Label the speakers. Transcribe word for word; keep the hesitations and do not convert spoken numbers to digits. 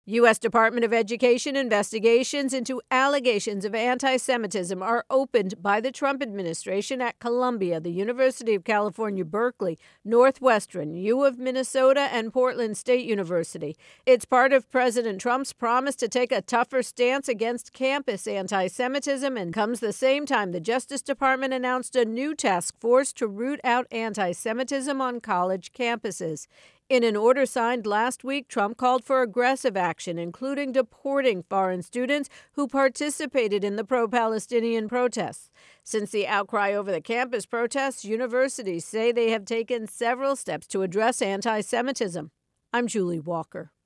Speaker 1: U S. Department of Education investigations into allegations of anti-Semitism are opened by the Trump administration at Columbia, the University of California, Berkeley, Northwestern, U of Minnesota, and Portland State University. It's part of President Trump's promise to take a tougher stance against campus anti-Semitism, and comes the same time the Justice Department announced a new task force to root out anti-Semitism on college campuses. In an order signed last week, Trump called for aggressive action, including deporting foreign students who participated in the pro-Palestinian protests. Since the outcry over the campus protests, universities say they have taken several steps to address anti-Semitism. I'm Julie Walker.